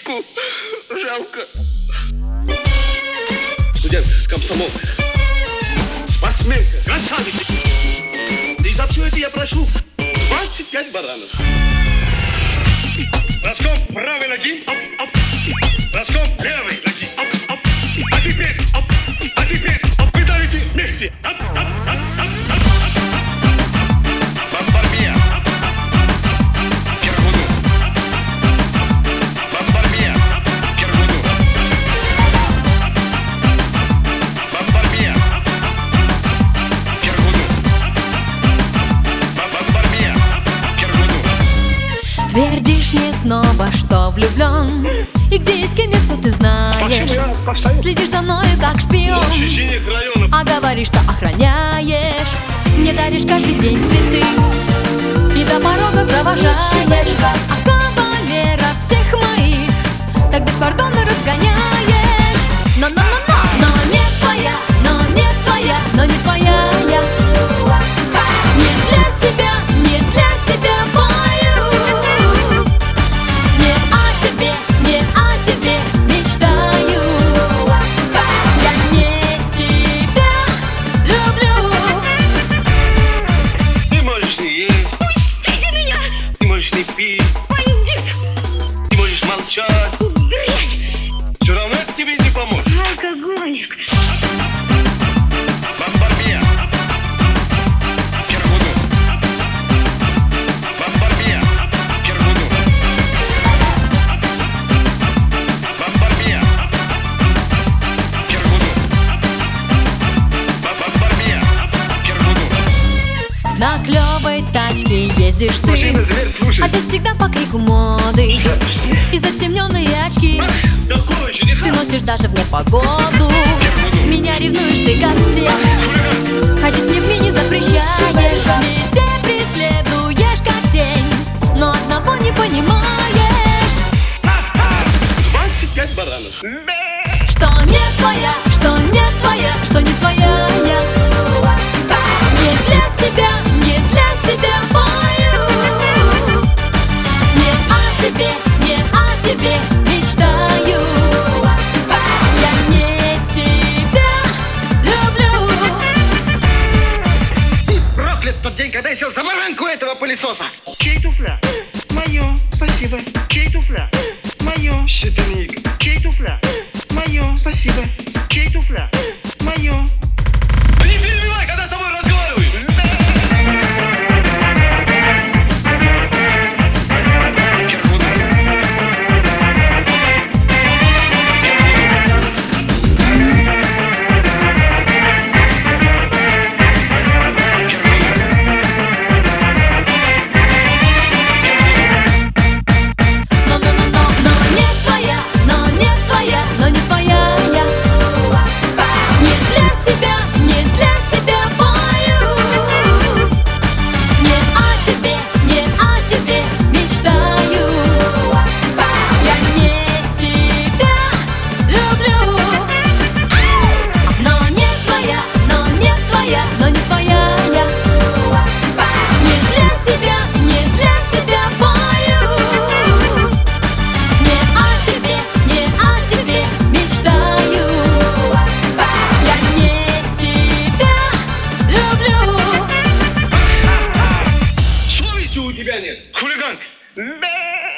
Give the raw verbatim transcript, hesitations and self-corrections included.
Леночку жалко. Студент, комсомол, спортсменка, красавица. И за все это я прошу двадцать пять баранов. Броском правой ноги. Оп, оп. Броском левой ноги. Оп, оп. А теперь, оп. А теперь, оп. Вы давите вместе. Оп, оп, оп, оп, оп. Бомбармия. Киргуну. Бомбармия. Киргуну. Бомбармия. Киргуну. Бомбармия. Киргуну. Твердишь мне снова, что влюблен, и где и с кем я все ты знаешь. Следишь за мною как шпион, а говоришь, что охраняешь. Мне даришь каждый день цветы и до порога провожаешь. А кавалеров всех моих так беспардонно разгоняешь. Но-но-но-но, но не твоя, но не твоя, но не твоя я. Не для тебя, не для тебя пою. Не о тебе, не о тебе мечтаю. Я не тебя люблю. Ты можешь не есть, Пусти меня! ты можешь не пить, Пойди! ты можешь молчать. Все равно это тебе не поможет. Алкоголик! Бомбармия. Киргуну. Бомбармия. Киргуну. Бомбармия. Киргуну. Бомбармия. Киргуну. На клевой тачке ездишь ты, Зверь, слушай. одет всегда по крику моды, и затемненные очки Такой жениха. ты носишь даже в непогоду. Меня ревнуешь ты ко всем, ходить мне в мини запрещаешь. Везде преследуешь как тень, но одного не понимаешь, двадцать пять баранов. что не твоя, что не твоя, что не твоя я. Не для тебя, не для тебя пою. Не о тебе, не о тебе мечтаю. Я не тебя люблю. Проклят тот день, когда я сел за баранку этого пылесоса. Чей туфля? Мое, спасибо. Чей туфля? Мое. Щитовник. Чей туфля? Мое, спасибо. Чей туфля? Мое. Да не перебивай, когда с тобой разговариваю. Но-но-но-но, но не твоя, но не твоя, но не твоя я. Не для тебя, не для тебя пою. Не о тебе, не о тебе мечтаю. Я не тебя люблю. Но не твоя, но не твоя, но не твоя я. Не для тебя, не для тебя пою. Не о тебе, не о тебе мечтаю. Я не тебя люблю. Совести у тебя нет, хулиганка.